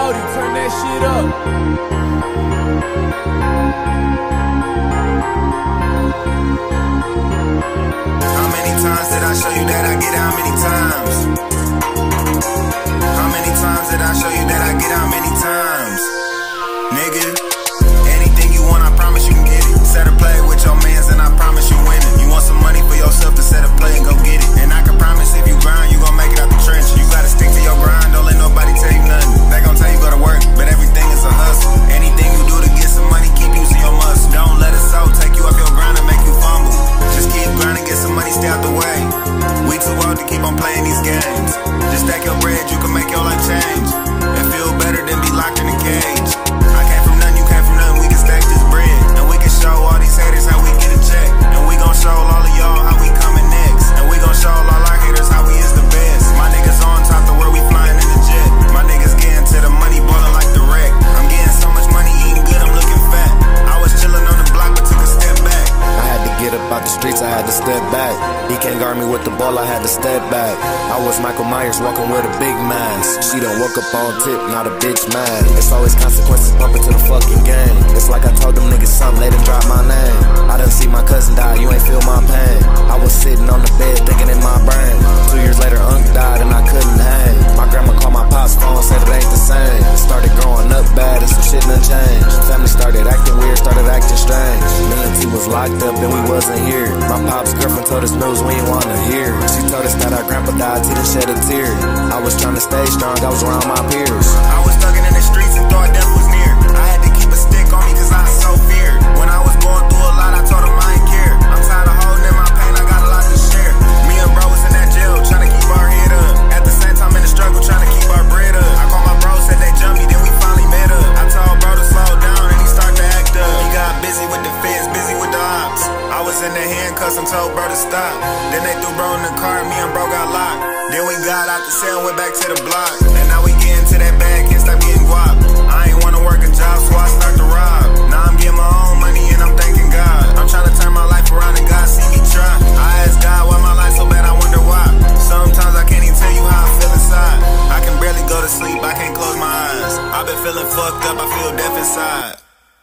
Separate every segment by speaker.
Speaker 1: Brody, turn that shit up.
Speaker 2: How many times did I show you that I get it? How many times? How many times did I show you that I get it? How many times? Nigga, anything you want, I promise you can get it. Set a play with your mans and I promise you winning. You want some money for yourself to set a play and go get it. And I can promise if you grind, you gon' make it out the trench. You gotta stick to your grind, don't let nobody tell you nothing. They gon' tell you go to work, but everything is a hustle. Anything you do to get some money, keep using your muscle. Don't let it so take you off your grind and make you fumble. Just keep grinding, get some money, stay out the way. We too old to keep on playing these games. Just stack your bread, you can make your life change. It feel better than be locked in a cage. I came from nothing, you came from nothing, we can stack this bread. And we can show all these haters how we get a check. And we gon' show all of y'all how we coming next. And we gon' show all our haters how we is the best. My niggas on top the world, we flying in the jet. My niggas getting to the money, ballin' like the wreck. I'm getting so much money, eating good, I'm looking fat. I was chillin' on the block, but took a step back.
Speaker 3: I had to get up out the streets, I had to step back. He can't guard me with the ball, I had to step back. I was Michael Myers walking with a big mask. She done woke up on tip, not a bitch mad. It's always consequences bumping to the fucking game. It's like I told them niggas something, they done drop my name. I done see my cousin die, you ain't feel my pain. I was sitting on the bed thinking in my brain. 2 years later, Unc died and I couldn't hang. My grandma called my pop's phone, said it ain't the same. Started growing up bad and some shit done changed. Family started acting weird, started acting strange. Me and T was locked up and we wasn't here. My pop's girlfriend told us news we ain't wanna hear. She told us that our grandpa died, T done shed a tear. I was trying to stay strong, I was around my peers.
Speaker 2: I was thugging in the streets and thought death was near. I had to keep a stick on me cause I was so feared. When I was going through a lot, I told him I ain't care. I'm tired of holding in my pain, I got a lot to share. Me and bro was in that jail, trying to keep our head up. At the same time in the struggle, trying to keep our bread up. I called my bro, said they jumped me, then we finally met up. I told bro to slow down and he started to act up. He got busy with the feds, busy with the ops. I was in the handcuffs and told bro to stop. Then they threw bro in the car, me and bro got locked. Then we got out the cell and went back to the block. And now we get into that bag, can't stop getting guap. I ain't wanna work a job, so I start to rob. Now I'm getting my own money and I'm thanking God. I'm trying to turn my life around and God see me try. I ask God why my life so bad, I wonder why. Sometimes I can't even tell you how I feel inside. I can barely go to sleep, I can't close my eyes. I've been feeling fucked up, I feel deaf inside.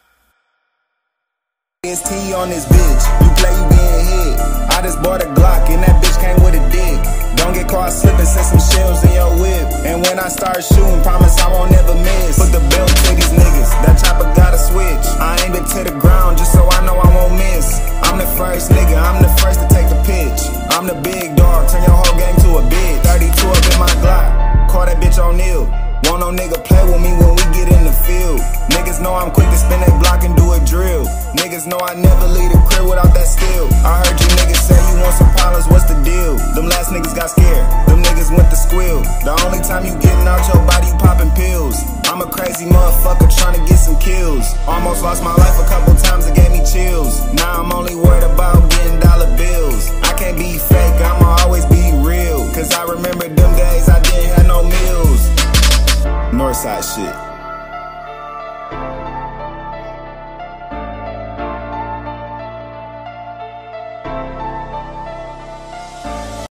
Speaker 4: It's T on this bitch, you play, you getting hit. I just bought a Glock and that bitch came with a dick. Don't get caught slipping, send some shells in your whip. And when I start shooting, promise I won't never miss. Put the belt to these niggas, that chopper gotta switch. I aimed it to the ground just so I know I won't miss. I'm the first nigga, I'm the first to take the pitch. I'm the big dog, turn your whole game to a bitch. 32 up in my Glock, call that bitch O'Neal. Won't no nigga play with me when we get in the field. Niggas know I'm quick to spin that block and do a drill. Niggas know I never leave the crib without that skill. I heard you niggas say you want some problems, what's the deal? Them last niggas got scared, them niggas went to squeal. The only time you getting out your body, you popping pills. I'm a crazy motherfucker trying to get some kills. Almost lost my life a couple times, it gave me chills. Now I'm only worried about getting dollar bills. I can't be fake, I'ma always be real. Cause I remember them days I didn't have no meals. Northside shit.